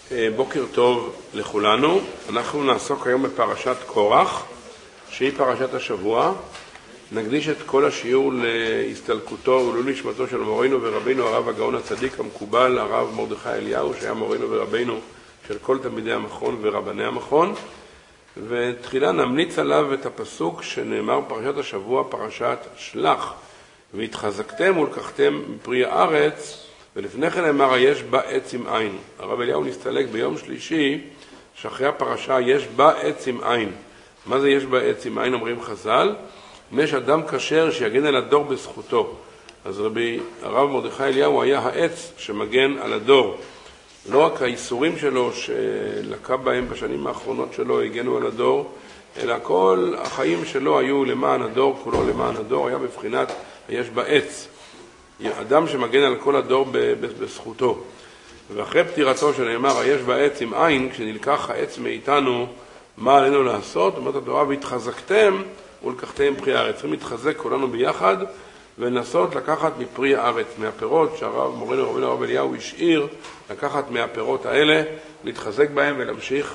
בוקר טוב לכולנו. אנחנו נעסוק היום בפרשת קורח, שהיא פרשת השבוע. נקדיש את כל השיעור להסתלקותו ולעילוי נשמתו של מורנו ורבינו הרב הגאון הצדיק המקובל, הרב מרדכי אליהו, שהיה מורנו ורבינו של כל תלמידי המכון ורבני המכון. ותחילה נמליץ עליו את הפסוק שנאמר פרשת השבוע, פרשת שלח. והתחזקתם ולקחתם מפרי הארץ, ולפני כן נאמר יש בה עץ עם עין. הרב אליהו נסתלק ביום שלישי שאחרי הפרשה יש בה עץ עם עין. מה זה יש בה עץ עם עין? אומרים חז"ל, אם יש אדם כשר שיגן על הדור בזכותו. אז הרב מרדכי אליהו היה העץ שמגן על הדור. לא רק האיסורים שלו שלקה בהם בשנים האחרונות שלו הגנו על הדור, אלא כל החיים שלו היו למען הדור, כולו למען הדור, היה בבחינת יש בה עץ. אדם שמגן על כל הדור בזכותו. ואחרי פטירתו שנאמר יש בה עץ עם עין, כשנלקח העץ מאיתנו, מה עלינו לעשות? אומרת התורה, והתחזקתם ולקחתם פרי הארץ. צריכים להתחזק כולנו ביחד ולנסות לקחת מפרי הארץ, מהפירות שהרב מורנו רבינו הרב אליהו השאיר, לקחת מהפירות האלה, להתחזק בהם ולהמשיך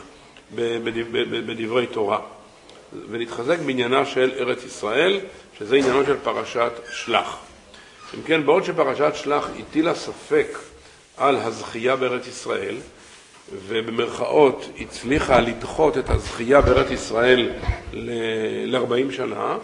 בדברי תורה. ולהתחזק בעניינה של ארץ ישראל, שזה עניינו של פרשת שלח. אם כן, בעוד שפרשת שלח הטילה ספק על הזכייה בארץ ישראל, ובמרכאות הצליחה לדחות את הזכייה בארץ ישראל ל-40 שנה,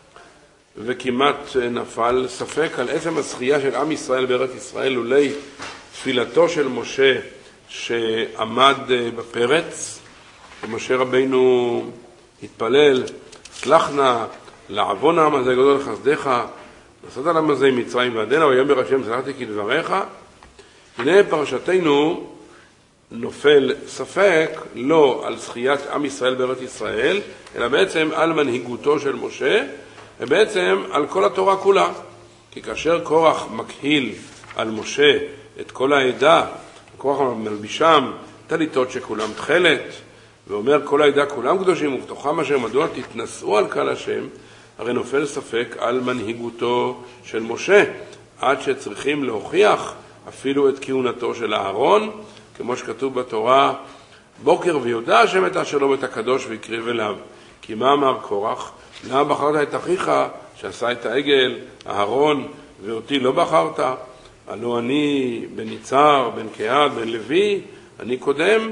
וכמעט נפל ספק על עצם הזכייה של עם ישראל בארץ ישראל, לולי תפילתו של משה שעמד בפרץ, ומשה רבינו התפלל, סלח נא לעוון העם הזה גדול לחסדך, לעשות על העם הזה מצרים ועדנה, ויאמר השם סלחתי כדבריך. הנה פרשתנו נופל ספק לא על זכיית עם ישראל בארץ ישראל, אלא בעצם על מנהיגותו של משה, ובעצם על כל התורה כולה. כי כאשר קורח מקהיל על משה את כל העדה, קורח מלבישם טליתות שכולם תכלת, ואומר כל העדה כולם קדושים ובתוכם אשר מדוע תתנשאו על קהל השם, הרי נופל ספק על מנהיגותו של משה, עד שצריכים להוכיח אפילו את כהונתו של אהרון, כמו שכתוב בתורה, בוקר ויודע השם את אשר לו ואת הקדוש ויקריב אליו. כי מה אמר קורח? למה בחרת את אחיך שעשה את העגל, אהרון, ואותי לא בחרת? הלא אני בן יצהר, בן קהת, בן לוי, אני קודם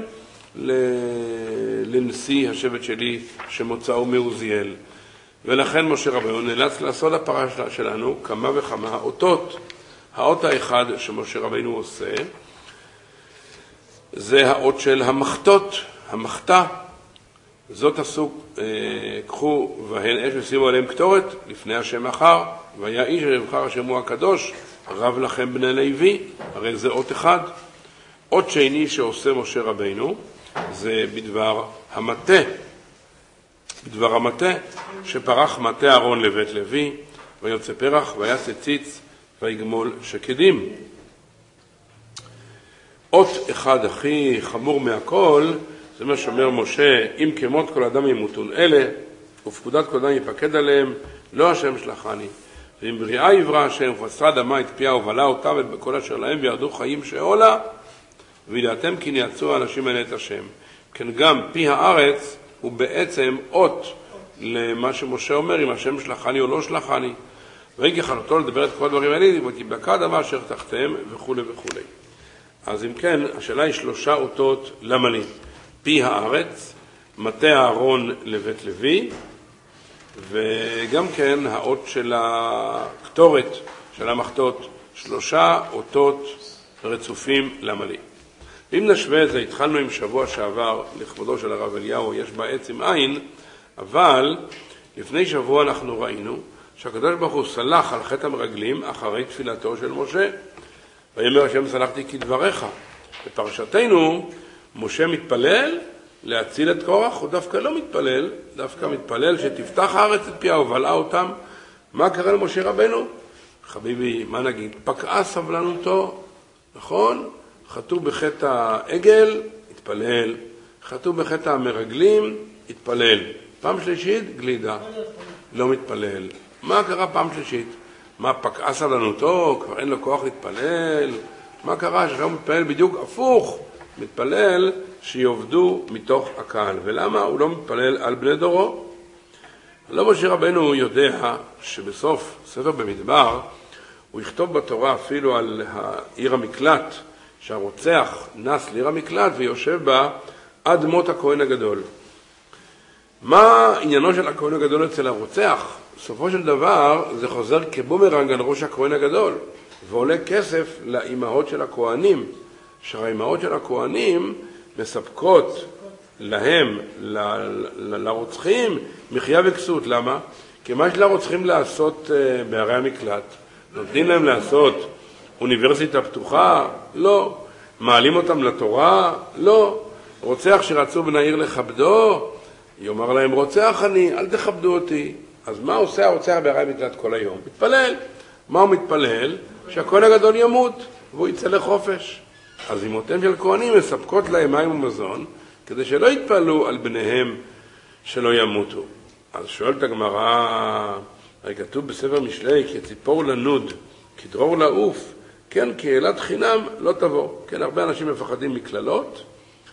לנשיא השבט שלי שמוצאו מעוזיאל. ולכן משה רבינו נאלץ לעשות הפרשה שלנו כמה וכמה אותות. האות האחד שמשה רבינו עושה זה האות של המחתות, המחתה. זאת עשו, קחו והן אש ושימו עליהם קטורת לפני השם אחר, והיה איש אשר השם הוא הקדוש, רב לכם בני לוי. הרי זה אות אחד. אות שני שעושה משה רבינו זה בדבר המטה. בדבר המטה שפרח מטה אהרון לבית לוי, ויוצא פרח ויעשה ציץ ויגמול שקדים. אות אחד הכי חמור מהכל, זה מה שאומר משה, אם כמות כל אדם ימותון אלה, ופקודת כל אדם יפקד עליהם, לא השם שלחני. ואם בריאה יברא השם, ופצרה אדמה את פיה ובלה אותה ובכל אשר להם, וירדו חיים שאולה, וידעתם כי ניעצו האנשים האלה את השם. כן גם פי הארץ הוא בעצם אות למה שמשה אומר, אם השם שלחני או לא שלחני. ואין כחלותו לדבר את כל הדברים האלה, ותבקע דבר אשר תחתם וכו' וכו'. אז אם כן, השאלה היא 3 אותות למה לי. פי הארץ, מטה אהרון לבית לוי, וגם כן האות של הקטורת, של המחתות, 3 אותות רצופים למה לי. אם נשווה את זה, התחלנו עם שבוע שעבר לכבודו של הרב אליהו, יש בה עץ עם עין, אבל לפני שבוע אנחנו ראינו שהקדוש ברוך הוא סלח על חטא המרגלים אחרי תפילתו של משה. ויאמר השם סלחתי כדבריך. בפרשתנו משה מתפלל להציל את קורח, הוא דווקא לא מתפלל, דווקא מתפלל שתפתח הארץ את פיה ובלעה אותם. מה קרה למשה רבנו? חביבי, מה נגיד? פקעה סבלנותו, נכון? חטאו בחטא העגל, התפלל. חטאו בחטא המרגלים, התפלל. פעם שלישית, גלידה. לא מתפלל. מה קרה פעם שלישית? מה, פקעה סבלנותו? כבר אין לו כוח להתפלל? מה קרה? שעכשיו הוא מתפלל בדיוק הפוך מתפלל שיעבדו מתוך הקהל. ולמה הוא לא מתפלל על בני דורו? לא משה רבנו יודע שבסוף ספר במדבר הוא יכתוב בתורה אפילו על עיר המקלט, שהרוצח נס לעיר המקלט ויושב בה עד מות הכהן הגדול. מה עניינו של הכהן הגדול אצל הרוצח? בסופו של דבר זה חוזר כבומרנג על ראש הכהן הגדול, ועולה כסף לאימהות של הכהנים, שהאימהות של הכהנים מספקות להם, לרוצחים, מחיה וכסות. למה? כי מה שלרוצחים לעשות בערי המקלט? נותנים להם לעשות אוניברסיטה פתוחה? לא. מעלים אותם לתורה? לא. רוצח שרצו בני העיר לכבדו? יאמר להם, רוצח אני, אל תכבדו אותי. אז מה עושה הרוצח בערי המקלט כל היום? מתפלל. מה הוא מתפלל? שהכהן הגדול ימות והוא יצא לחופש. אז אמותיהם של כהנים מספקות להם מים ומזון כדי שלא יתפללו על בניהם שלא ימותו. אז שואלת הגמרא, הרי כתוב בספר משלי, כי ציפור לנוד, כי דרור לעוף, כן, כי אלת חינם לא תבוא. כן, הרבה אנשים מפחדים מכללות.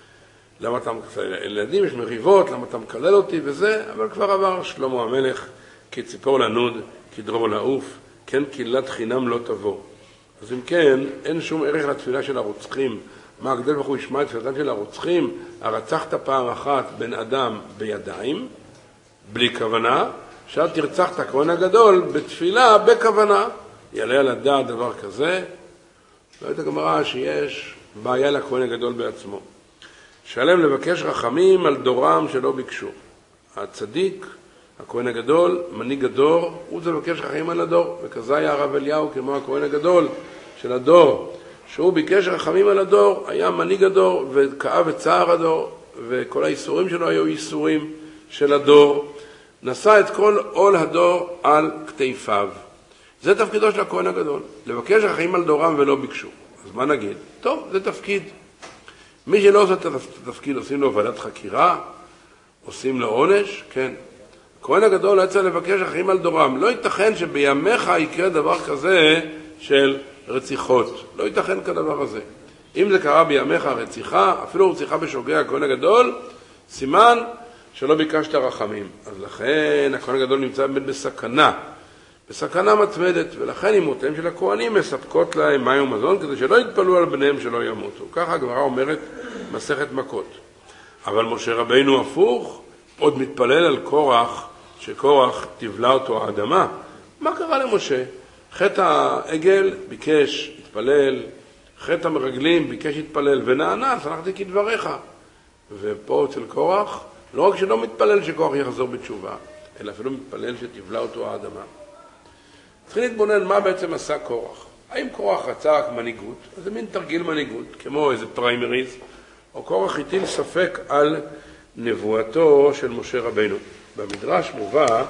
למה אתה ילדים, יש מריבות, למה אתה מקלל אותי וזה, אבל כבר עבר שלמה המלך, כי ציפור לנוד, כי דרור לעוף, כן, כי אלת חינם לא תבוא. אז אם כן, אין שום ערך לתפילה של הרוצחים. מה הקדוש ברוך הוא ישמע את תפילתם של הרוצחים? הרצחת פעם אחת בן אדם בידיים, בלי כוונה, עכשיו תרצח את הכהן הגדול בתפילה בכוונה. יעלה על הדעת דבר כזה? ואומרת הגמרא שיש בעיה לכהן הגדול בעצמו. שעליהם לבקש רחמים על דורם שלא ביקשו. הצדיק, הכהן הגדול, מנהיג הדור, הוא זה לבקש רחמים על הדור. וכזה היה הרב אליהו כמו הכהן הגדול של הדור, שהוא ביקש רחמים על הדור, היה מנהיג הדור וכאב את צער הדור, וכל האיסורים שלו היו איסורים של הדור. נשא את כל עול הדור על כתפיו. זה תפקידו של הכהן הגדול, לבקש רחמים על דורם ולא ביקשו. אז מה נגיד? טוב, זה תפקיד. מי שלא עושה את התפקיד, עושים לו ועדת חקירה, עושים לו עונש, כן. הכהן הגדול לא יצא לבקש רחמים על דורם. לא ייתכן שבימיך יקרה דבר כזה של רציחות. לא ייתכן כדבר הזה. אם זה קרה בימיך רציחה, אפילו רציחה בשוגע הכהן הגדול, סימן שלא ביקשת רחמים. אז לכן הכהן הגדול נמצא באמת בסכנה מתמדת, ולכן אמותיהם של הכהנים מספקות להם מים ומזון כדי שלא יתפלו על בניהם שלא ימותו. ככה הגמרא אומרת מסכת מכות. אבל משה רבינו הפוך, עוד מתפלל על קורח, שקורח תבלע אותו האדמה. מה קרה למשה? חטא העגל ביקש התפלל, חטא המרגלים ביקש התפלל, ונענה, סלחתי כדבריך. ופה אצל קורח, לא רק שלא מתפלל שקורח יחזור בתשובה, אלא אפילו מתפלל שתבלע אותו האדמה. צריכים להתבונן מה בעצם עשה קורח. האם קורח רצה רק מנהיגות? אז זה מין תרגיל מנהיגות, כמו איזה פריימריז, או קורח הטיל ספק על נבואתו של משה רבינו. במדרש מובא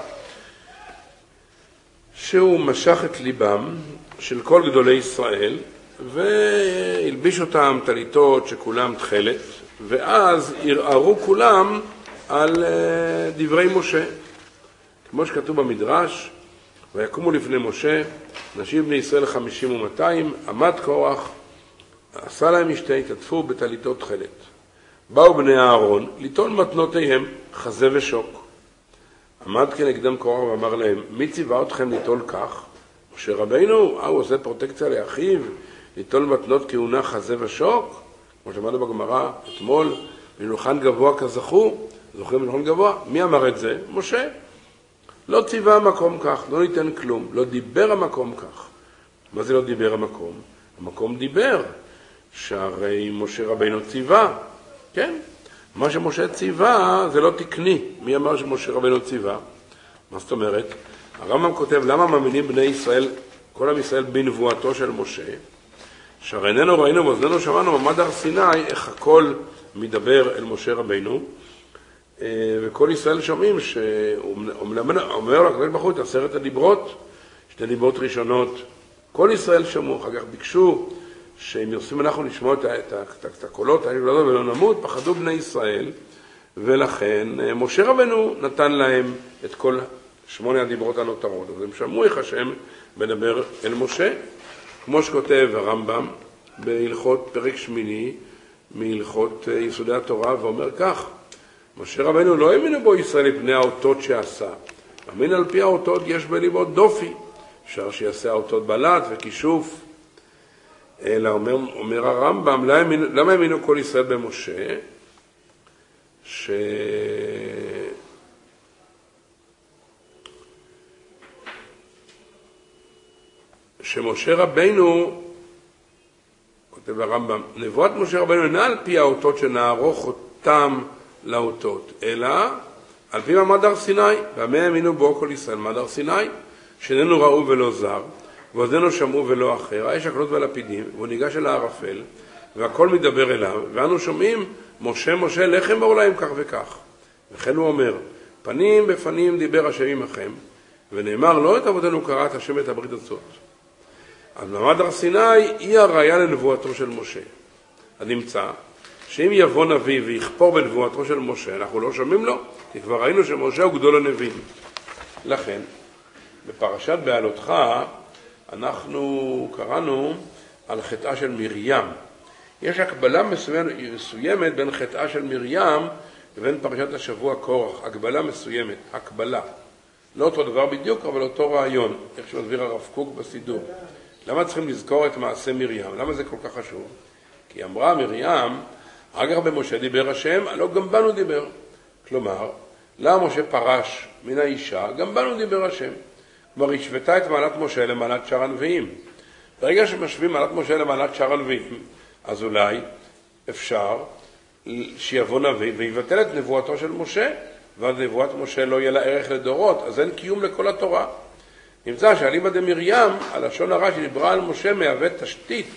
שהוא משך את ליבם של כל גדולי ישראל, והלביש אותם טליתות שכולם תחלת, ואז ערערו כולם על דברי משה. כמו שכתוב במדרש, ויקומו לפני משה, נשים בני ישראל 50 ו200, עמד קורח, עשה להם משתה, התעטפו בטליתות תחלת. באו בני אהרון ליטול מתנותיהם, חזה ושוק. עמד כנגדם קורח ואמר להם, מי ציווה אתכם ליטול כך? משה רבינו, הוא עושה פרוטקציה לאחיו, ליטול מתנות כהונה חזה ושוק? כמו שאמרנו בגמרא אתמול, מלוכן גבוה כזכו, זוכרים מלוכן גבוה? מי אמר את זה? משה. לא ציווה המקום כך, לא ניתן כלום, לא דיבר המקום כך. מה זה לא דיבר המקום? המקום דיבר, שהרי משה רבינו ציווה, כן? מה שמשה ציווה זה לא תקני. מי אמר שמשה רבינו ציווה? מה זאת אומרת? הרמב"ם כותב, למה מאמינים בני ישראל, כל עם ישראל בנבואתו של משה? שהרי איננו ראינו ואוזנינו שמענו במעמד הר סיני, איך הכל מדבר אל משה רבינו, וכל ישראל שומעים שאומר לו הקדוש ברוך הוא את 10 הדיברות, 2 דיברות ראשונות, כל ישראל שמעו, אחר כך ביקשו שאם יוצאים אנחנו לשמוע את הקולות האלה ולא נמות, פחדו בני ישראל, ולכן משה רבנו נתן להם את כל 8 הדיברות הנותרות. אז הם שמעו איך השם מדבר אל משה, כמו שכותב הרמב"ם בהלכות פרק 8, מהלכות יסודי התורה, ואומר כך, משה רבנו לא האמינו בו ישראל לפני האותות שעשה. האמין על פי האותות יש בליבו דופי. אפשר שיעשה האותות בלט וכישוף. אלא אומר הרמב"ם, למה האמינו כל ישראל במשה? שמשה רבנו, כותב הרמב"ם, נבואת משה רבנו אינה על פי האותות שנערוך אותם לאותות, אלא על פי מעמד הר סיני, במה האמינו בו כל ישראל, מעמד הר סיני, שאיננו ראו ולא זר, ואוזנינו שמעו ולא אחר, האש הקלות והלפידים, והוא ניגש אל הערפל, והכל מדבר אליו, ואנו שומעים, משה משה לחם בעולם כך וכך. וכן הוא אומר, פנים בפנים דיבר השם עמכם, ונאמר לא את עבודנו קראת השם את הברית הזאת. אז מעמד הר סיני היא הראיה לנבואתו של משה. אז נמצא שאם יבוא נביא ויכפור בנבואתו של משה, אנחנו לא שומעים לו, כי כבר ראינו שמשה הוא גדול הנביאים. לכן, בפרשת בעלותך, אנחנו קראנו על חטאה של מרים. יש הקבלה מסוימת בין חטאה של מרים לבין פרשת השבוע קורח. הקבלה מסוימת, הקבלה. לא אותו דבר בדיוק, אבל אותו רעיון, איך שמסביר הרב קוק בסידור. למה צריכים לזכור את מעשה מרים? למה זה כל כך חשוב? כי אמרה מרים, אגר במשה דיבר השם, הלא גם בנו דיבר. כלומר, למה משה פרש מן האישה, גם בנו דיבר השם. כלומר, השוותה את מעלת משה למעלת שאר הנביאים. ברגע שמשווים מעלת משה למעלת שאר הנביאים, אז אולי אפשר שיבוא נביא ויבטל את נבואתו של משה, ואז נבואת משה לא יהיה לה ערך לדורות, אז אין קיום לכל התורה. נמצא שאליבא דמרים, הלשון הרע שדיברה על משה מהווה תשתית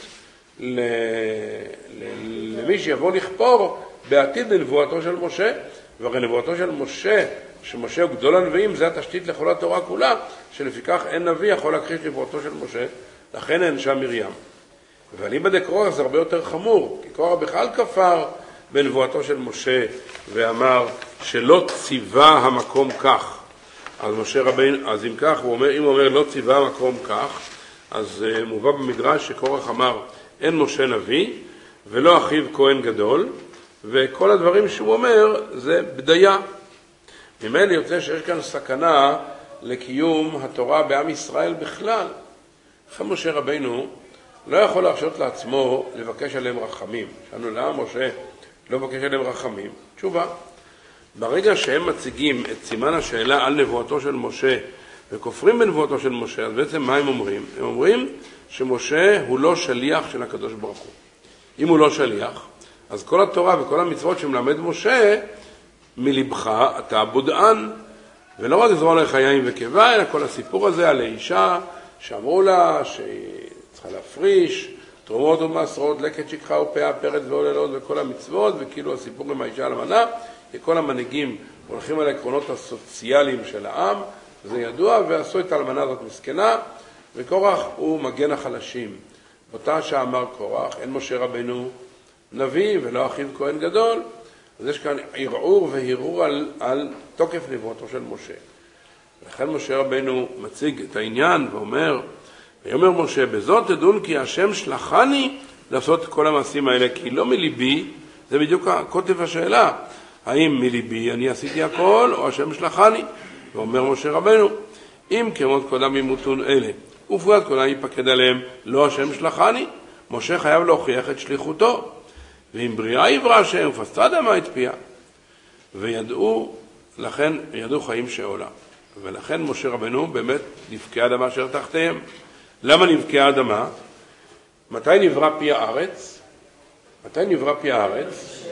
למי שיבוא לכפור בעתיד לנבואתו של משה, והרי נבואתו של משה, שמשה הוא גדול הנביאים, זה התשתית לכל התורה כולה, שלפיכך אין נביא יכול להכחיש נבואתו של משה, לכן אין שם מרים. ואליבא דקורח זה הרבה יותר חמור, כי קורח בכלל כפר בנבואתו של משה, ואמר שלא ציווה המקום כך. אז משה רבינו, אז אם כך, אם הוא אומר לא ציווה המקום כך, אז מובא במדרש שקורח אמר אין משה נביא, ולא אחיו כהן גדול, וכל הדברים שהוא אומר זה בדיה. ממילא יוצא שיש כאן סכנה לקיום התורה בעם ישראל בכלל. לכן משה רבינו לא יכול להרשות לעצמו לבקש עליהם רחמים. שאלנו למה משה לא מבקש עליהם רחמים? תשובה, ברגע שהם מציגים את סימן השאלה על נבואתו של משה וכופרים בנבואתו של משה, אז בעצם מה הם אומרים? הם אומרים שמשה הוא לא שליח של הקדוש ברוך הוא. אם הוא לא שליח, אז כל התורה וכל המצוות שמלמד משה, מלבך אתה בודען. ולא רק לזרוע לך יין וקיבה, אלא כל הסיפור הזה על האישה שאמרו לה שהיא צריכה להפריש, תרומות ומעשרות, לקט שכחה ופאה, פרץ ועוללות וכל המצוות, וכאילו הסיפור עם האישה הלבנה, וכל המנהיגים הולכים על העקרונות הסוציאליים של העם, זה ידוע, ועשו את האלמנה הזאת מסכנה, וקורח הוא מגן החלשים. אותה שאמר קורח, אין משה רבנו נביא ולא אחיו כהן גדול, אז יש כאן ערעור והרעור על תוקף נבואתו של משה. לכן משה רבנו מציג את העניין ואומר, ויאמר משה, בזאת תדון כי השם שלחני לעשות כל המעשים האלה, כי לא מליבי, זה בדיוק כותב השאלה, האם מליבי אני עשיתי הכל או השם שלחני? ואומר משה רבנו, אם כמות קודם ימותון אלה, ופרט קודם ייפקד עליהם, לא השם שלחני, משה חייב להוכיח את שליחותו. ואם בריאה יברא השם, ופסדה אדמה את פיה. וידעו, לכן ידעו חיים שעולה. ולכן משה רבנו באמת נבקעה אדמה אשר תחתיהם. למה נבקעה אדמה? מתי נברא פי הארץ? מתי נברא פי הארץ?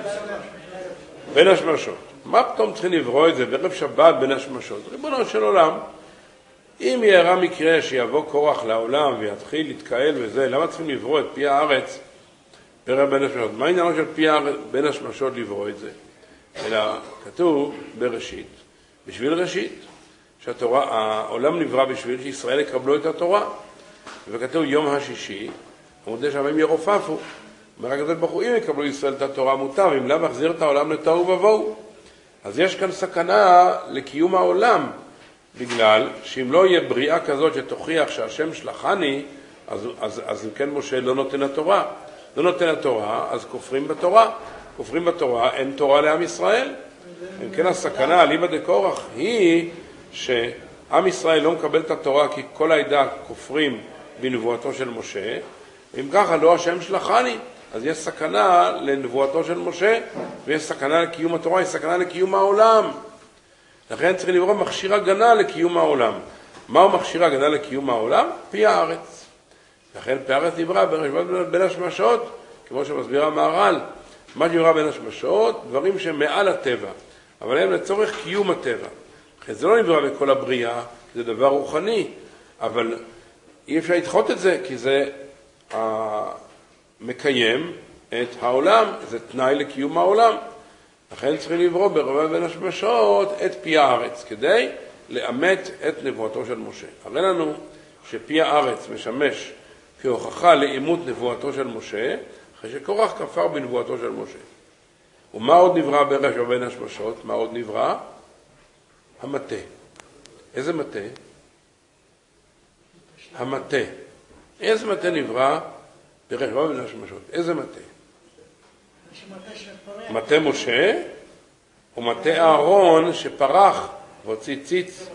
בין השמשות. מה פתאום צריכים לברוא את זה בערב שבת בין השמשות? ריבונו של עולם, אם יראה מקרה שיבוא קורח לעולם ויתחיל להתקהל וזה, למה צריכים לברוא את פי הארץ בערב בין השמשות? מה העניין של פי הארץ בין השמשות לברוא את זה? אלא כתוב בראשית, בשביל ראשית, שהעולם נברא בשביל שישראל יקבלו את התורה. וכתוב יום השישי, עמודי שמיים ירופפו. אומר הקדוש ברוך הוא, אם יקבלו ישראל את התורה מוטב, אם לא מחזיר את העולם לתוהו ובוהו. אז יש כאן סכנה לקיום העולם, בגלל שאם לא יהיה בריאה כזאת שתוכיח שהשם שלחני, אז כן משה לא נותן התורה. לא נותן התורה, אז כופרים בתורה. כופרים בתורה, אין תורה לעם ישראל. אם כן, הסכנה, אליבא דקורח, היא שעם ישראל לא מקבל את התורה כי כל העדה כופרים בנבואתו של משה, אם ככה לא השם שלחני, אז יש סכנה לנבואתו של משה, ויש סכנה לקיום התורה, יש סכנה לקיום העולם. לכן צריך לברוא מכשיר הגנה לקיום העולם. מהו מכשיר הגנה לקיום העולם? פי הארץ. לכן פי הארץ נברא בין השמשות, כמו שמסביר המהר"ל. מה נברא בין השמשות? דברים שהם מעל הטבע, אבל הם לצורך קיום הטבע. זה לא נברא בכל הבריאה, זה דבר רוחני, אבל אי אפשר לדחות את זה, כי זה מקיים את העולם, זה תנאי לקיום העולם. לכן צריכים לברוא ברבע בין השמשות את פי הארץ, כדי לאמת את נבואתו של משה. הרי לנו שפי הארץ משמש כהוכחה לאימות נבואתו של משה, אחרי שקורח כפר בנבואתו של משה. ומה עוד נברא ברבע בין השמשות? מה עוד נברא? המטה. איזה מטה? המטה. איזה מטה נברא ברבע בין השמשות? איזה מטה? מטה משה ומטה אהרון שפרח והוציא ציץ.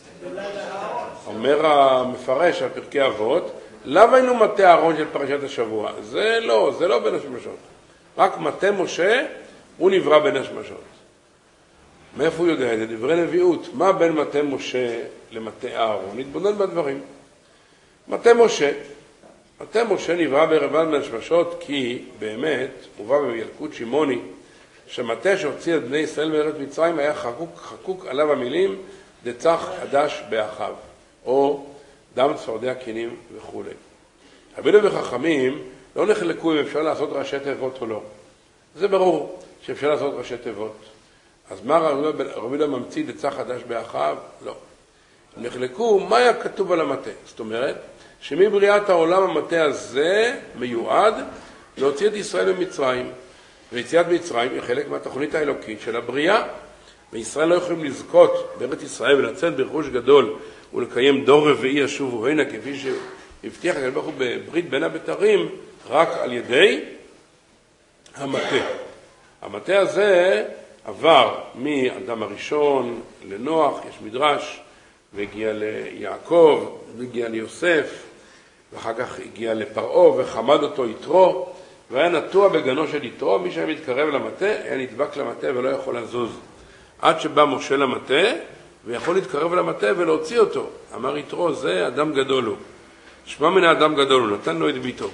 אומר המפרש על פרקי אבות, למה היינו מטה אהרון של פרשת השבוע? זה לא בין השמשות. רק מטה משה הוא נברא בין השמשות. מאיפה הוא יודע? זה דברי נביאות. מה בין מטה משה למטה אהרון? נתבונן בדברים. מטה משה נברא ברבע בין השמשות כי באמת מובא בילקוט שמעוני שמטה שהוציא את בני ישראל מארץ מצרים היה חקוק עליו המילים דצח חדש באחיו או דם צפרדע קינים וכו'. רבינו וחכמים לא נחלקו אם אפשר לעשות ראשי תיבות או לא. זה ברור שאפשר לעשות ראשי תיבות. אז מה רבינו ממציא דצח חדש באחיו? לא. הם נחלקו מה היה כתוב על המטה. זאת אומרת שמבריאת העולם המטה הזה מיועד להוציא את ישראל ממצרים. ויציאת מצרים היא חלק מהתוכנית האלוקית של הבריאה. וישראל לא יכולים לזכות בארץ ישראל ולצאת ברכוש גדול ולקיים דור רביעי ישובו הנה כפי שהבטיח הקדוש ברוך הוא בברית בין הבתרים רק על ידי המטה. המטה הזה עבר מאדם הראשון לנוח, יש מדרש, והגיע ליעקב, והגיע ליוסף, ואחר כך הגיע לפרעה וחמד אותו יתרו, והיה נטוע בגנו של יתרו, מי שהיה מתקרב למטה היה נדבק למטה ולא יכול לזוז. עד שבא משה למטה ויכול להתקרב למטה ולהוציא אותו. אמר יתרו, זה אדם גדול הוא. שמע מן האדם גדול הוא, נתן לו את ביתו.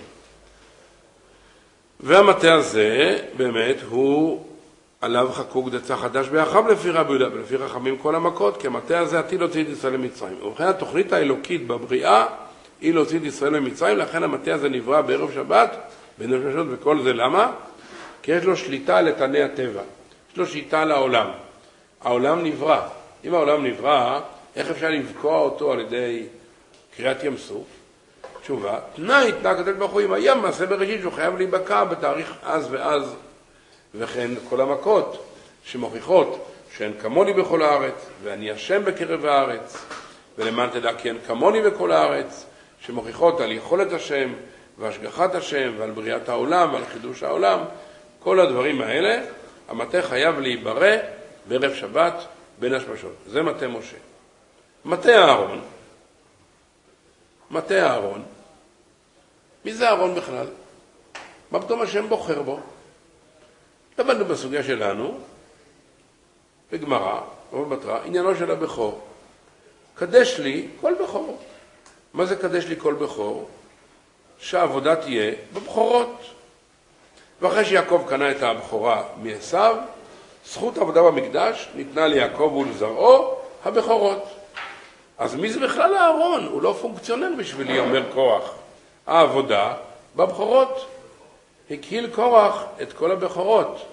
והמטה הזה באמת הוא עליו חקוק דצח חדש באחיו לפי רבי יהודה ולפי חכמים כל המכות, כי המטה הזה עתיד להוציא את ישראל למצרים. ובכן התוכנית האלוקית בבריאה היא להוציא את ישראל למצרים, לכן המטה הזה נברא בערב שבת, בין השמשות וכל זה למה? כי יש לו שליטה על איתני הטבע, יש לו שליטה על העולם. העולם נברא. אם העולם נברא, איך אפשר לבקוע אותו על ידי קריאת ים סוף? תשובה, תנאי הקדוש ברוך הוא עם הים מעשה בראשית שהוא חייב להיבקע בתאריך אז ואז, וכן כל המכות שמוכיחות שאין כמוני בכל הארץ ואני השם בקרב הארץ, ולמען תדע כי אין כמוני בכל הארץ, שמוכיחות על יכולת השם והשגחת השם ועל בריאת העולם ועל חידוש העולם. כל הדברים האלה המטה חייב להיברא בערב שבת בין השמשות. זה מטה משה. מטה אהרון, מי זה אהרון בכלל? מה פתאום השם בוחר בו? למדנו בסוגיה שלנו, בגמרא, או בבטרה, עניינו של הבכור. קדש לי כל בכור. מה זה קדש לי כל בכור? שהעבודה תהיה בבכורות. ואחרי שיעקב קנה את הבכורה מעשיו, זכות העבודה במקדש ניתנה ליעקב ולזרעו הבכורות. אז מי זה בכלל אהרון? הוא לא פונקציונר בשבילי, אומר קורח. העבודה בבכורות. הקהיל קורח את כל הבכורות.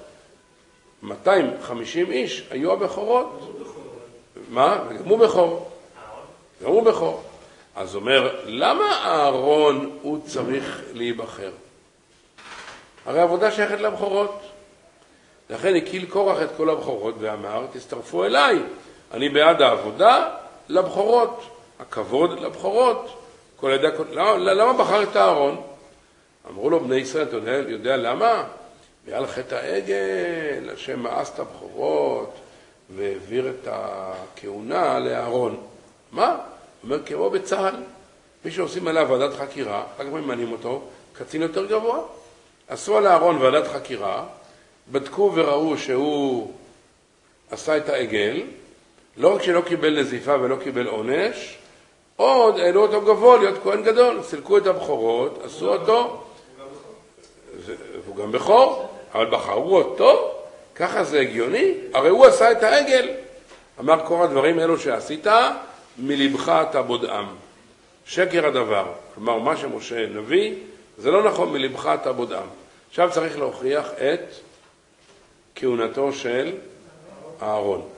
250 איש היו הבכורות. מה? גם הוא בכור. אז אומר, למה אהרון הוא צריך להיבחר? הרי העבודה שייכת לבכורות. לכן הקהיל קורח את כל הבכורות ואמר, תצטרפו אליי, אני בעד העבודה לבכורות, הכבוד לבכורות. למה בחר את אהרון? אמרו לו בני ישראל, אתה יודע למה? בגלל חטא העגל, השם מאס את הבכורות והעביר את הכהונה לאהרון. מה? הוא אומר, כמו בצה"ל, מי שעושים עליו ועדת חקירה, רק ממנים אותו, קצין יותר גבוה. עשו על אהרון ועדת חקירה, בדקו וראו שהוא עשה את העגל, לא רק שלא קיבל נזיפה ולא קיבל עונש, עוד העלו אותו גבוה להיות כהן גדול, סילקו את הבכורות, עשו אותו, והוא גם בכור, אבל בחרו אותו, ככה זה הגיוני, הרי הוא עשה את העגל. אמר כל הדברים אלו שעשית, מלבך אתה בודעם. שקר הדבר, כלומר מה שמשה נביא, זה לא נכון, מלבך אתה בודעם. עכשיו צריך להוכיח את כהונתו של אהרון.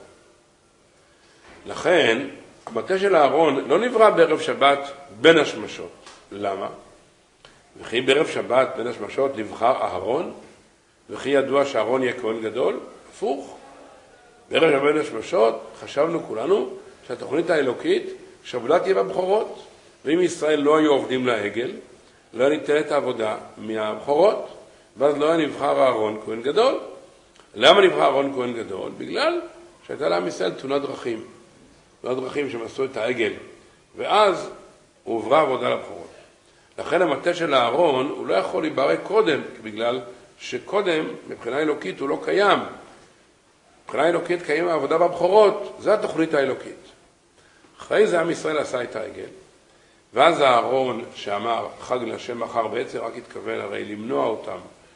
לכן, המטה של אהרון לא נברא בערב שבת בין השמשות. למה? וכי בערב שבת בין השמשות נבחר אהרון, וכי ידוע שאהרון יהיה כהן גדול? הפוך. בערב שבת בין השמשות חשבנו כולנו שהתוכנית האלוקית שעבודה תהיה בבכורות. ואם ישראל לא היו עובדים לעגל, לא היה ניתנת העבודה מהבכורות, ואז לא היה נבחר אהרון כהן גדול. למה נבחר אהרון כהן גדול? בגלל שהייתה לעם ישראל תאונת דרכים. תאונת דרכים שמסו את העגל. ואז הועברה עבודה לבכורות. לכן המטה של אהרון הוא לא יכול להיברא קודם, בגלל שקודם מבחינה אלוקית הוא לא קיים. מבחינה אלוקית קיים העבודה בבכורות, זה התוכנית האלוקית. אחרי זה עם ישראל עשה את העגל, ואז אהרון שאמר חג להשם מחר, בעצם רק התכוון הרי למנוע אותם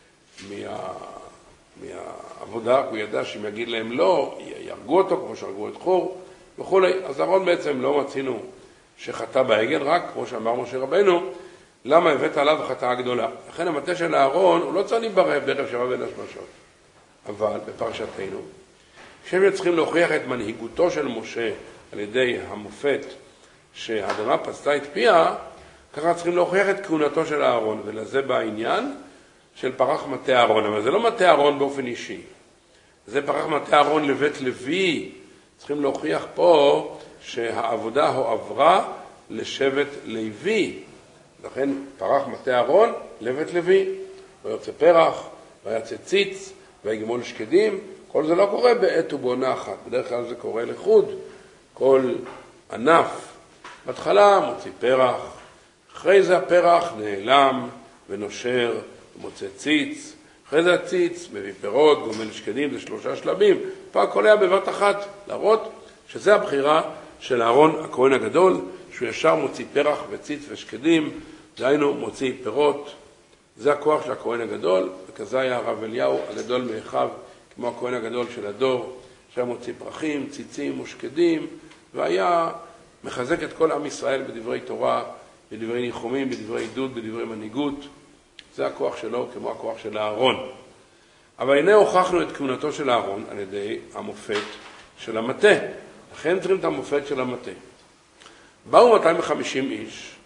מהעבודה, הוא ידע שאם יגיד להם לא, ירגו אותו כמו שהרגו את חור וכו'. אז אהרון בעצם לא מצינו שחטא בעגל, רק כמו שאמר משה רבנו, למה הבאת עליו חטאה גדולה. לכן המטה של אהרון הוא לא צריך להיברא בערב שבת בין השמשות. אבל בפרשתנו, כשהם צריכים להוכיח את מנהיגותו של משה על ידי המופת שהאדמה פצתה את פיה, ככה צריכים להוכיח את כהונתו של אהרון, ולזה בעניין של פרח מטה אהרון. אבל זה לא מטה אהרון באופן אישי, זה פרח מטה אהרון לבית לוי. צריכים להוכיח פה שהעבודה הועברה לשבט לוי. לכן פרח מטה אהרון לבית לוי. ויוצא פרח, ויצא ציץ, ויגמול שקדים. כל זה לא קורה בעת ובעונה אחת. בדרך כלל זה קורה לחוד. כל ענף בהתחלה מוציא פרח, אחרי זה הפרח נעלם ונושר ומוצא ציץ, אחרי זה הציץ מביא פירות, גומל שקדים, זה 3 שלבים, פה הכל היה בבת אחת, להראות שזה הבחירה של אהרון הכהן הגדול, שהוא ישר מוציא פרח וציץ ושקדים, דהיינו מוציא פירות, זה הכוח של הכהן הגדול, וכזה היה הרב אליהו הגדול מאחיו, כמו הכהן הגדול של הדור, שהיה מוציא פרחים, ציצים ושקדים, והיה מחזק את כל עם ישראל בדברי תורה, בדברי ניחומים, בדברי עידוד, בדברי מנהיגות. זה הכוח שלו כמו הכוח של אהרון. אבל הנה הוכחנו את כהונתו של אהרון על ידי המופת של המטה. לכן צריכים את המופת של המטה. באו 250 איש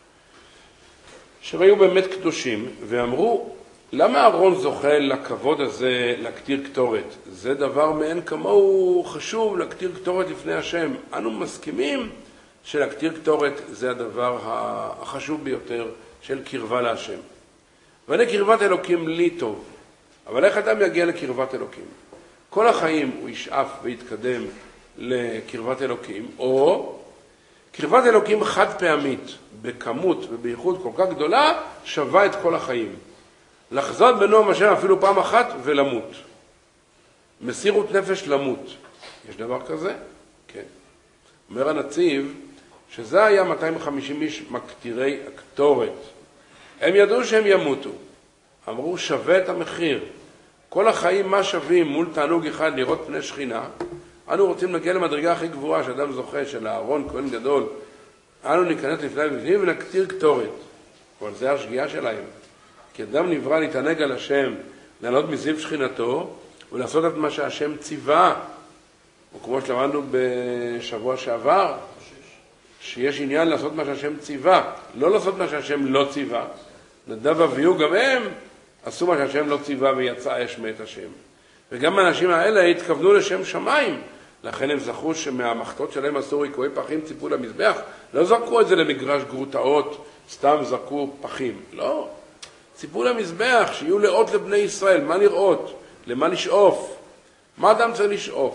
שהיו באמת קדושים ואמרו, למה אהרון זוכה לכבוד הזה להקטיר קטורת? זה דבר מעין כמוהו חשוב להקטיר קטורת לפני השם. אנו מסכימים שלהקטיר קטורת זה הדבר החשוב ביותר של קרבה להשם. ואני קרבת אלוקים לי טוב. אבל איך אדם יגיע לקרבת אלוקים? כל החיים הוא ישאף ויתקדם לקרבת אלוקים, או קרבת אלוקים חד פעמית, בכמות ובייחוד כל כך גדולה, שווה את כל החיים. לחזות בנועם השם אפילו פעם אחת ולמות. מסירות נפש למות. יש דבר כזה? כן. אומר הנציב שזה היה 250 איש מקטירי הקטורת. הם ידעו שהם ימותו. אמרו שווה את המחיר. כל החיים מה שווים מול תענוג אחד לראות פני שכינה. אנו רוצים להגיע למדרגה הכי גבוהה שאדם זוכה של אהרון כהן גדול. אנו ניכנס לפני בפנים ונקטיר קטורת. אבל זה השגיאה שלהם. כי אדם נברא להתענג על השם, לעלות מזיו שכינתו ולעשות את מה שהשם ציווה. וכמו שלמדנו בשבוע שעבר, שיש עניין לעשות מה שהשם ציווה, לא לעשות מה שהשם לא ציווה. נדב ואביהו גם הם עשו מה שהשם לא ציווה ויצא אש מאת השם. וגם האנשים האלה התכוונו לשם שמיים, לכן הם זכרו שמהמחתות שלהם עשו ריקועי פחים ציפו למזבח, לא זרקו את זה למגרש גרוטאות, סתם זרקו פחים. לא, ציפו למזבח, שיהיו לאות לבני ישראל. מה לראות? למה לשאוף? מה אדם צריך לשאוף?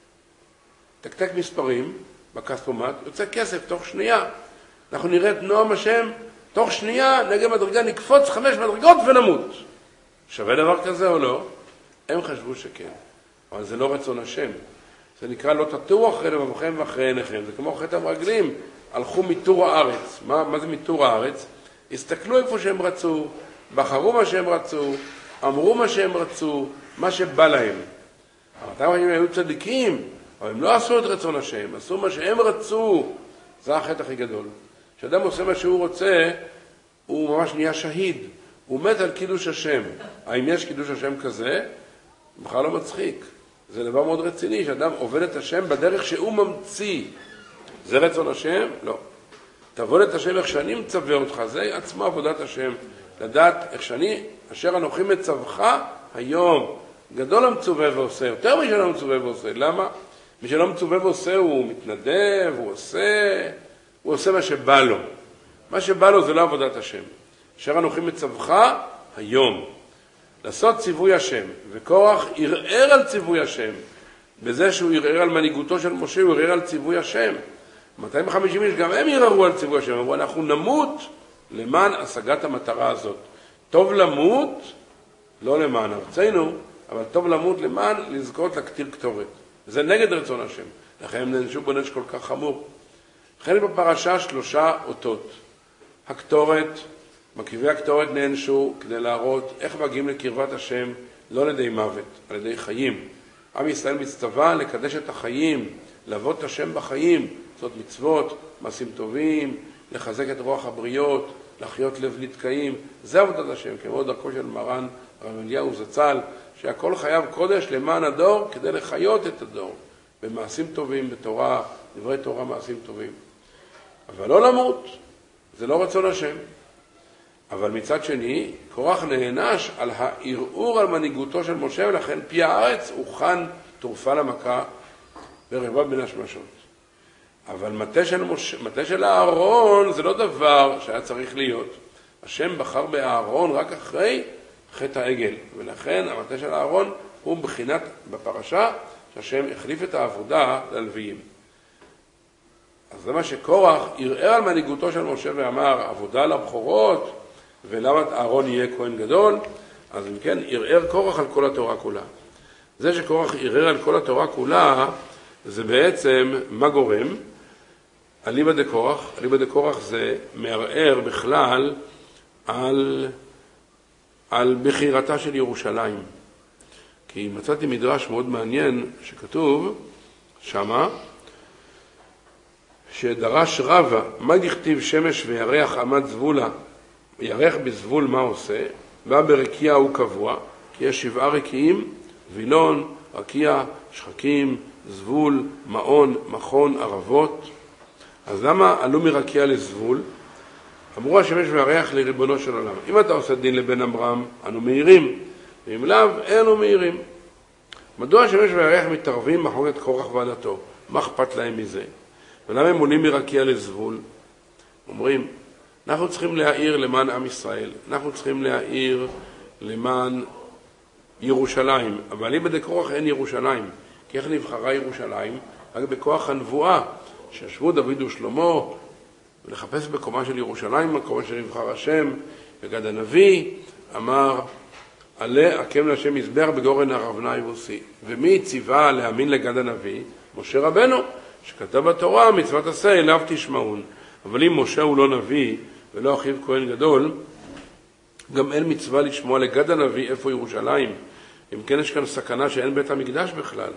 תקתק מספרים בכספומט, יוצא כסף תוך שנייה. אנחנו נראה את נועם השם, תוך שנייה נגד מדרגה נקפוץ 5 מדרגות ונמות. שווה דבר כזה או לא? הם חשבו שכן, אבל זה לא רצון השם. זה נקרא לא תטורו אחרי לבבכם ואחרי עיניכם. זה כמו חטא המרגלים, הלכו מתור הארץ. מה זה מתור הארץ? הסתכלו איפה שהם רצו, בחרו מה שהם רצו, אמרו מה שהם רצו, מה שבא להם. אבל הם היו צדיקים, אבל הם לא עשו את רצון השם, עשו מה שהם רצו. זה החטא הכי גדול. כשאדם עושה מה שהוא רוצה, הוא ממש נהיה שהיד. הוא מת על קידוש השם. האם יש קידוש השם כזה? בכלל לא מצחיק. זה דבר מאוד רציני, שאדם עובד את השם בדרך שהוא ממציא. זה רצון השם? לא. תעבוד את השם איך שאני מצווה אותך, זה עצמו עבודת השם. לדעת איך שאני, אשר אנוכי מצווך היום. גדול המצווה ועושה, יותר משלא מצווה ועושה. למה? מי שלא מצווה ועושה הוא מתנדב, הוא עושה מה שבא לו. מה שבא לו זה לא עבודת השם. אשר אנוכי מצווך היום. לעשות ציווי השם. וקורח ערער על ציווי השם. בזה שהוא ערער על מנהיגותו של משה, הוא ערער על ציווי השם. 250 איש גם הם ערערו על ציווי השם. אמרו, אנחנו נמות למען השגת המטרה הזאת. טוב למות, לא למען ארצנו, אבל טוב למות למען לזכות לכתיר קטורת. זה נגד רצון השם. לכן הם נענשו בו נענש כל כך חמור. לכן בפרשה 3 אותות. הקטורת, מרכיבי הקטורת נענשו כדי להראות איך מגיעים לקרבת השם, לא על ידי מוות, על ידי חיים. עם ישראל מצטווה לקדש את החיים, לעבוד את השם בחיים, זאת מצוות, מעשים טובים, לחזק את רוח הבריות, לחיות לב נתקעים. זה עבודת השם, כמו דרכו של מרן הרב אליהו זצ"ל, שהכל חייב קודש למען הדור כדי לחיות את הדור. במעשים טובים, בתורה, דברי תורה, מעשים טובים. אבל לא למות, זה לא רצון השם. אבל מצד שני, קורח נענש על הערעור על מנהיגותו של משה, ולכן פי הארץ הוכן תרופה למכה ברבב בין השמשות. אבל מטה של הארון זה לא דבר שהיה צריך להיות. השם בחר באהרון רק אחרי חטא העגל, ולכן המטה של הארון הוא בחינת בפרשה שהשם החליף את העבודה ללוויים. אז זה מה שקורח ערער על מנהיגותו של משה ואמר, עבודה לבחורות, ולמה אהרון יהיה כהן גדול? אז אם כן, ערער קורח על כל התורה כולה. זה שקורח ערער על כל התורה כולה, זה בעצם מה גורם? אליבא דקורח. אליבא דקורח זה מערער בכלל על בחירתה של ירושלים. כי מצאתי מדרש מאוד מעניין שכתוב שמה, שדרש רבא, מה דכתיב שמש וירח עמד זבולה? ירח בזבול מה עושה? בא ברקיע הוא קבוע, כי יש 7 רקיעים, וילון, רקיע, שחקים, זבול, מעון, מכון, ערבות. אז למה עלו מרקיע לזבול? אמרו השמש והירח לריבונו של עולם. אם אתה עושה דין לבן אברהם, אנו מהירים, ואם לאו, אנו מהירים. מדוע השמש והירח מתערבים מחלוקת קורח ועדתו? מה אכפת להם מזה? ולמה הם עולים מרקיע לזבול? אומרים, אנחנו צריכים להעיר למען עם ישראל, אנחנו צריכים להעיר למען ירושלים, אבל אליבא דקורח אין ירושלים, כי איך נבחרה ירושלים? רק בכוח הנבואה, שישבו דוד ושלמה, ולחפש בקומה של ירושלים, מקומה שנבחר השם, וגד הנביא אמר, עלה הקם להשם מזבח בגורן ארונה יבוסי. ומי ציווה להאמין לגד הנביא? משה רבנו, שכתב בתורה, מצוות עשה אליו תשמעון. אבל אם משה הוא לא נביא, ולא אחיו כהן גדול, גם אין מצווה לשמוע לגד הנביא איפה ירושלים. אם כן יש כאן סכנה שאין בית המקדש בכלל.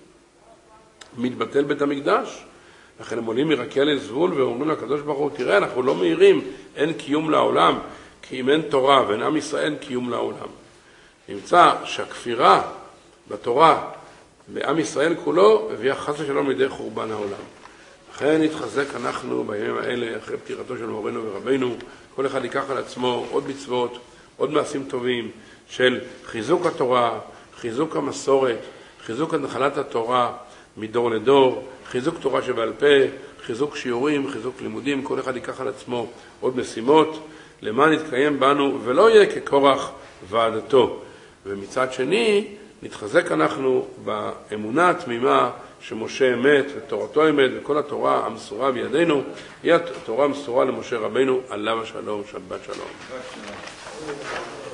מתבטל בית המקדש. לכן הם עולים מרקיע לזבול ואומרים לקדוש ברוך הוא, תראה, אנחנו לא מהירים, אין קיום לעולם, כי אם אין תורה ואין עם ישראל, אין קיום לעולם. נמצא שהכפירה בתורה בעם ישראל כולו הביאה חס ושלום לידי חורבן העולם. לכן נתחזק אנחנו בימים האלה, אחרי פטירתו של מורנו ורבנו, כל אחד ייקח על עצמו עוד מצוות, עוד מעשים טובים של חיזוק התורה, חיזוק המסורת, חיזוק הנחלת התורה מדור לדור, חיזוק תורה שבעל פה, חיזוק שיעורים, חיזוק לימודים, כל אחד ייקח על עצמו עוד משימות, למען יתקיים בנו ולא יהיה כקורח ועדתו. ומצד שני, נתחזק אנחנו באמונה התמימה שמשה אמת ותורתו אמת, וכל התורה המסורה בידינו היא התורה המסורה למשה רבינו, עליו השלום, שבת שלום.